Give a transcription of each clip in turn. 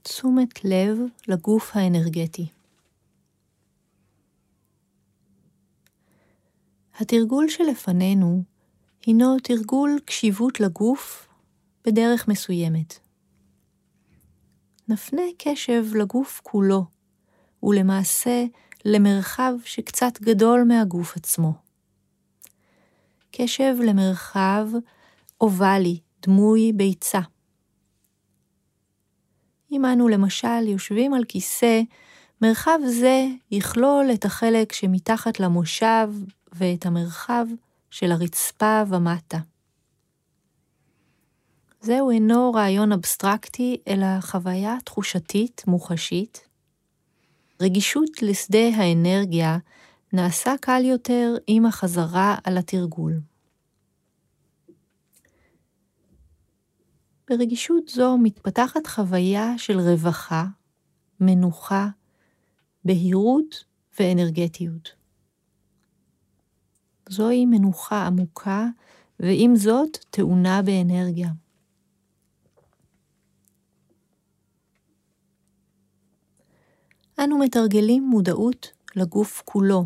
תשומת לב לגוף האנרגטי. התרגול שלפנינו הינו תרגול קשיבות לגוף בדרך מסוימת. נפנה קשב לגוף כולו, ולמעשה למרחב שקצת גדול מהגוף עצמו. קשב למרחב אובלי, דמוי ביצה. אם אנו למשל יושבים על כיסא, מרחב זה יכלול את החלק שמתחת למושב ואת המרחב של הרצפה ומטה. זהו אינו רעיון אבסטרקטי, אלא חוויה תחושתית מוחשית. רגישות לשדה האנרגיה נעשה קל יותר עם החזרה על התרגול. ברגישות זו מתפתחת חוויה של רווחה, מנוחה, בהירות ואנרגטיות. זוהי מנוחה עמוקה, ועם זאת טעונה באנרגיה. אנו מתרגלים מודעות לגוף כולו.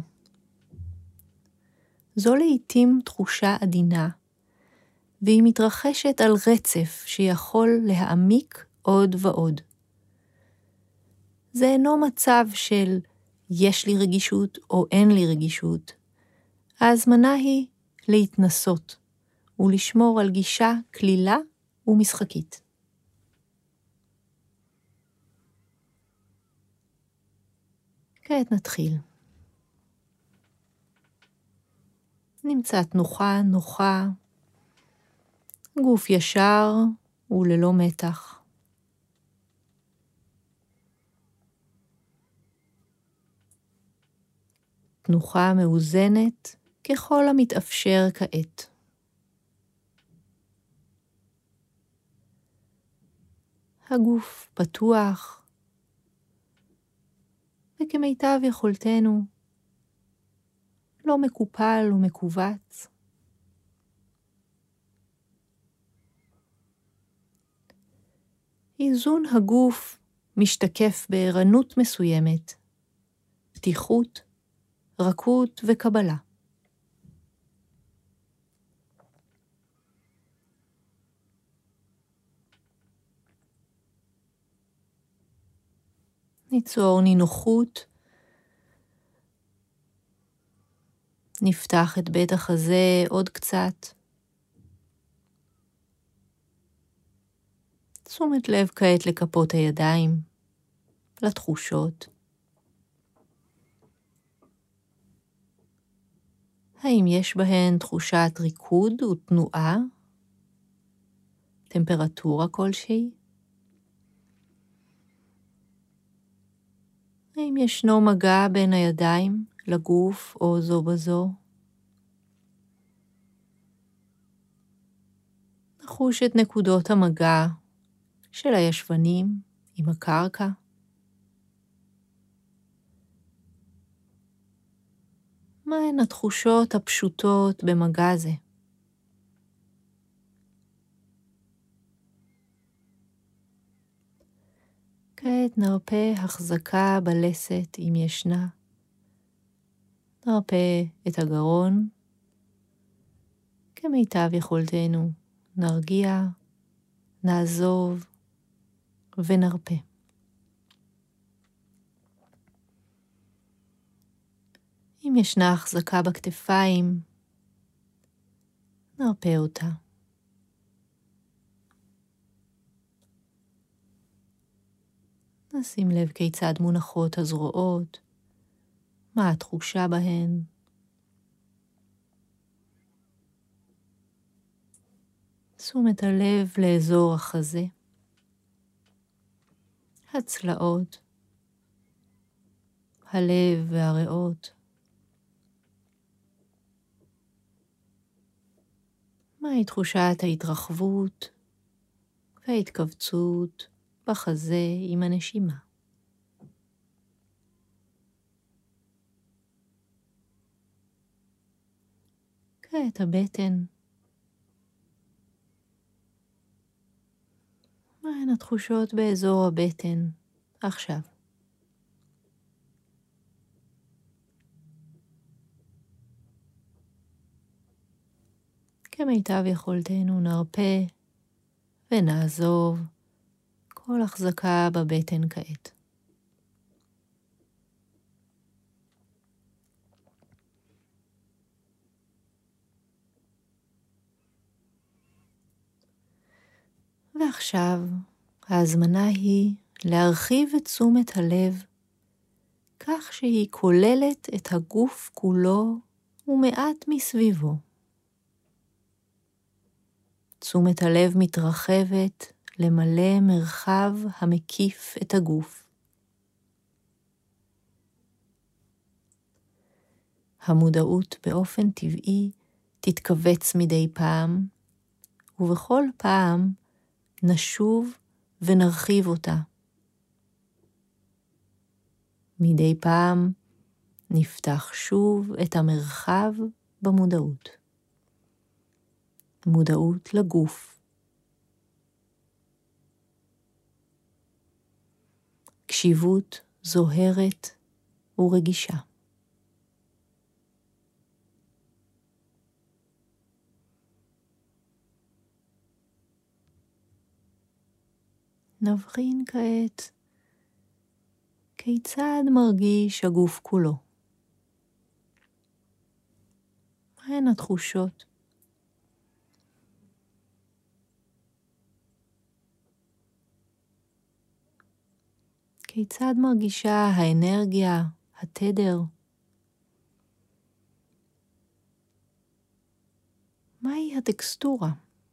זו לעתים תחושה עדינה, והיא מתרחשת על רצף שיכול להעמיק עוד ועוד. זה אינו מצב של יש לי רגישות או אין לי רגישות. ההזמנה היא להתנסות ולשמור על גישה כלילה ומשחקית. כעת נתחיל. נמצא תנוחה נוחה, גוף ישר וללא מתח. תנוחה מאוזנת ככל המתאפשר כעת. הגוף פתוח, וכמיטב יכולתנו, לא מקופל ומכווץ. איזון הגוף משתקף בערנות מסוימת, פתיחות, רכות וקבלה. ניצור נינוחות, נפתח את בית החזה עוד קצת. תשומת לב כעת לכפות הידיים, לתחושות. האם יש בהן תחושת ריקוד ותנועה? טמפרטורה כלשהי? האם ישנו מגע בין הידיים לגוף או זו בזו? נחוש את נקודות המגע של הישבנים עם הקרקע. מהן התחושות הפשוטות במגע זה? כעת נרפה החזקה בלסת אם ישנה. נרפה את הגרון. כמיטב יכולתנו נרגיע, נעזוב ונרפה. אם ישנה החזקה בכתפיים, נרפה אותה. נשים לב כיצד מונחות הזרועות, מה התחושה בהן. תשומת הלב לאזור החזה, הצלעות, הלב והריאות. מהי תחושת ההתרחבות וההתכווצות בחזה עם הנשימה. כעת הבטן. מהן מהן התחושות באזור הבטן עכשיו? כמיטב יכולתנו נרפה ונעזוב כל החזקה בבטן כעת. ועכשיו ההזמנה היא להרחיב את תשומת הלב כך שהיא כוללת את הגוף כולו ומעט מסביבו. תשומת הלב מתרחבת למלא מרחב המקיף את הגוף. המודעות באופן טבעי תתכווץ מדי פעם, ובכל פעם נשוב ונרחיב אותה. מדי פעם נפתח שוב את המרחב במודעות. מודעות לגוף. קשיבות זוהרת ורגישה. נבחין כעת כיצד מרגיש הגוף כולו. מהן התחושות? כיצד מרגישה האנרגיה, התדר? מהי הטקסטורה?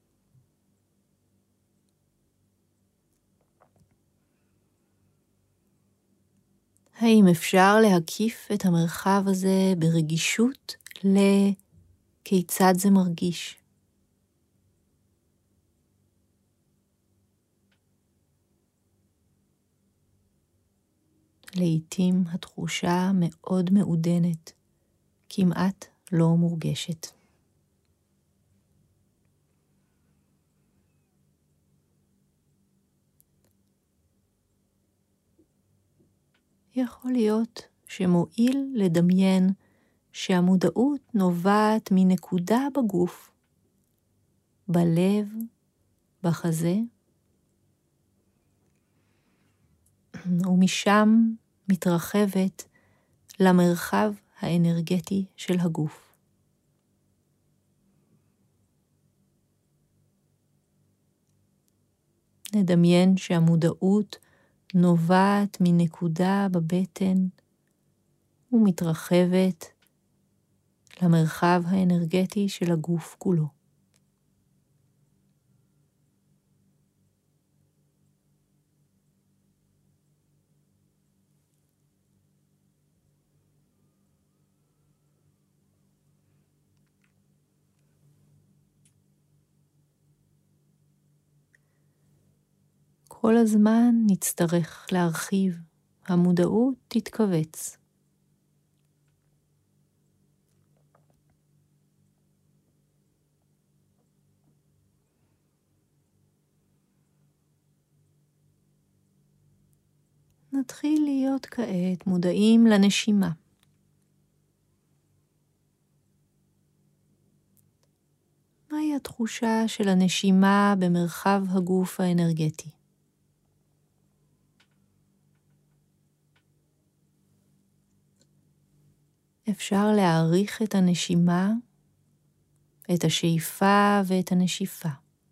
האם אפשר להקיף את המרחב הזה ברגישות לכיצד זה מרגיש? לעתים התחושה מאוד מעודנת, כמעט לא מורגשת. יכול להיות שמועיל לדמיין שהמודעות נובעת מנקודה בגוף, בלב, בחזה, ומשם מתרחבת למרחב האנרגטי של הגוף. נדמיין שהמודעות נובעת מנקודה בבטן ומתרחבת למרחב האנרגטי של הגוף כולו. כל הזמן נצטרך להרחיב, המודעות תתכווץ. נתחיל להיות כעת מודעים לנשימה. מהי התחושה של הנשימה במרחב הגוף האנרגטי? אפשר להעריך את הנשימה, את השאיפה ואת הנשיפה.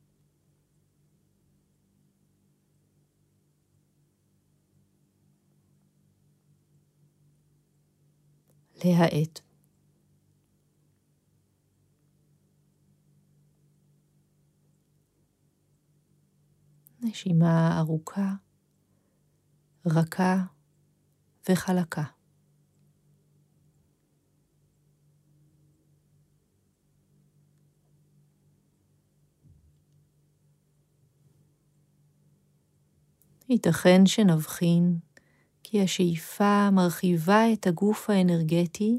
להאט. נשימה ארוכה, רכה וחלקה. ייתכן שנבחין כי השאיפה מרחיבה את הגוף האנרגטי,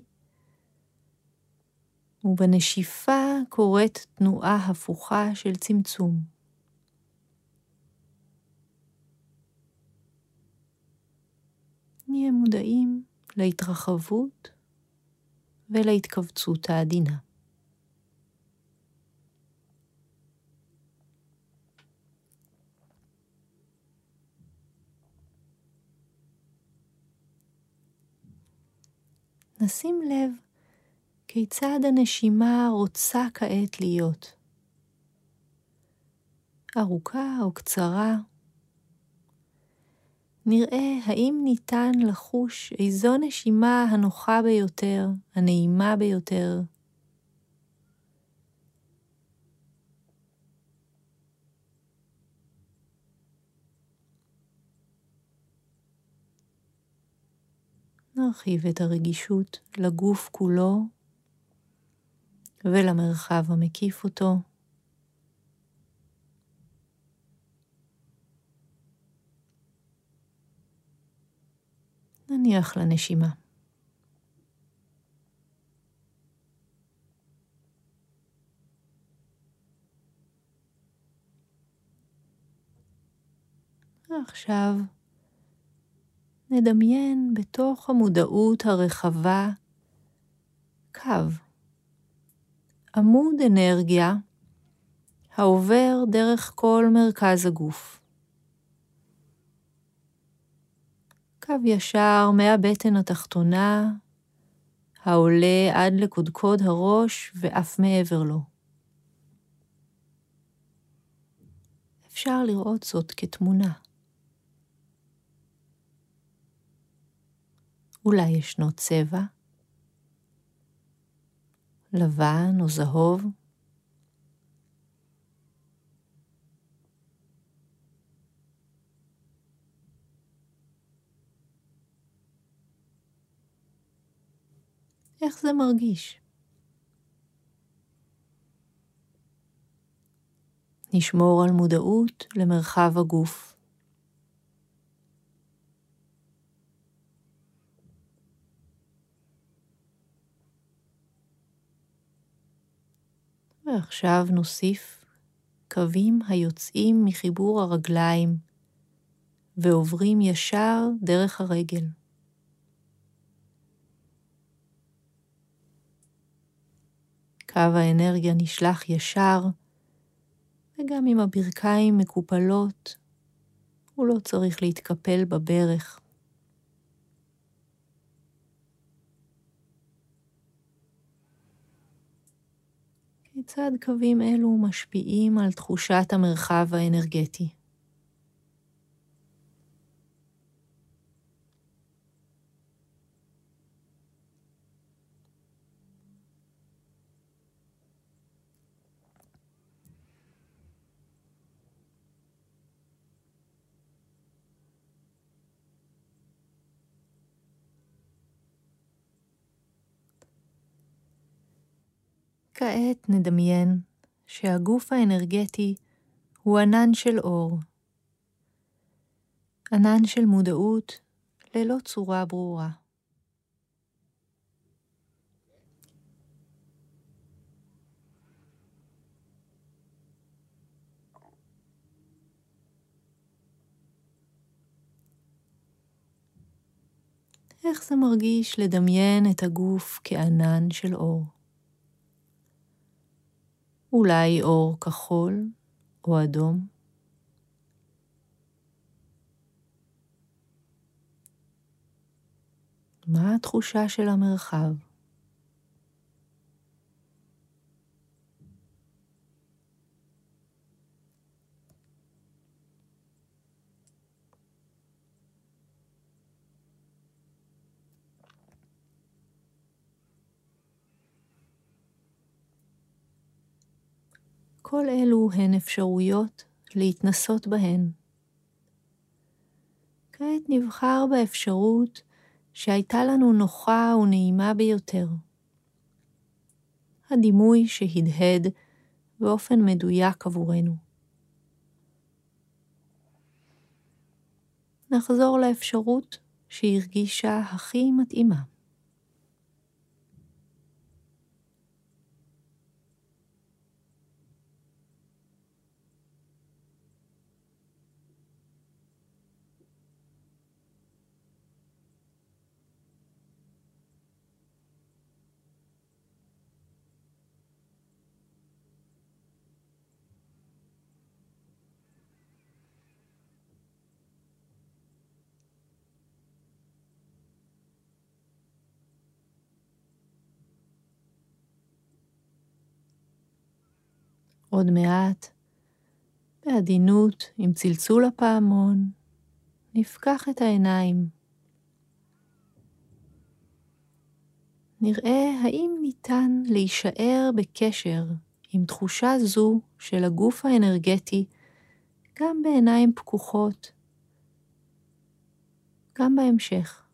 ובנשיפה קורית תנועה הפוכה של צמצום. נהיה מודעים להתרחבות ולהתכווצות העדינה. נשים לב כיצד הנשימה רוצה כעת להיות. ארוכה או קצרה. נראה האם ניתן לחוש איזו נשימה הנוחה ביותר, הנעימה ביותר. נרחיב את הרגישות לגוף כולו ולמרחב המקיף אותו. נניח לנשימה. עכשיו נדמיין בתוך המודעות הרחבה קו, עמוד אנרגיה העובר דרך כל מרכז הגוף. קו ישר מהבטן התחתונה, העולה עד לקודקוד הראש ואף מעבר לו. אפשר לראות זאת כתמונה. אולי ישנו צבע, לבן או זהוב. איך זה מרגיש? נשמור על מודעות למרחב הגוף. ועכשיו נוסיף קווים היוצאים מחיבור הרגליים ועוברים ישר דרך הרגל. קו האנרגיה נשלח ישר, וגם אם הברכיים מקופלות, הוא לא צריך להתקפל בברך. כיצד קווים אלו משפיעים על תחושת המרחב האנרגטי? כעת נדמיין שהגוף האנרגטי הוא ענן של אור. ענן של מודעות ללא צורה ברורה. איך זה מרגיש לדמיין את הגוף כענן של אור? אולי אור כחול או אדום? מה התחושה של המרחב? כל אלו הן אפשרויות להתנסות בהן. כעת נבחר באפשרות שהייתה לנו נוחה ונעימה ביותר. הדימוי שהדהד באופן מדויק עבורנו. נחזור לאפשרות שהרגישה הכי מתאימה. עוד מעט, בעדינות, עם צלצול הפעמון, נפקח את העיניים. נראה האם ניתן להישאר בקשר עם תחושה זו של הגוף האנרגטי, גם בעיניים פקוחות, גם בהמשך.